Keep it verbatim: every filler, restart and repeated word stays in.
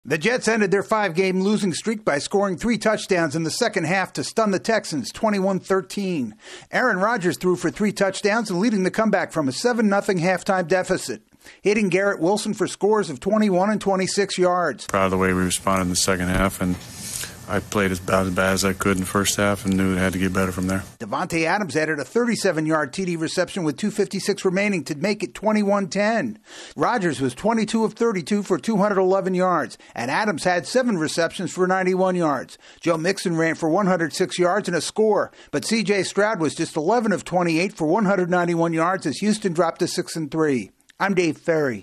The Jets ended their five-game losing streak by scoring three touchdowns in the second half to stun the Texans twenty-one thirteen. Aaron Rodgers threw for three touchdowns and leading the comeback from a seven nothing halftime deficit, hitting Garrett Wilson for scores of twenty-one and twenty-six yards. Proud of the way we responded in the second half, and I played as about as bad as I could in the first half and knew it had to get better from there. Davante Adams added a thirty-seven-yard T D reception with two fifty-six remaining to make it twenty-one ten. Rodgers was twenty-two of thirty-two for two hundred eleven yards, and Adams had seven receptions for ninety-one yards. Joe Mixon ran for one hundred six yards and a score, but C J Stroud was just eleven of twenty-eight for one hundred ninety-one yards as Houston dropped to six and three. I'm Dave Ferry.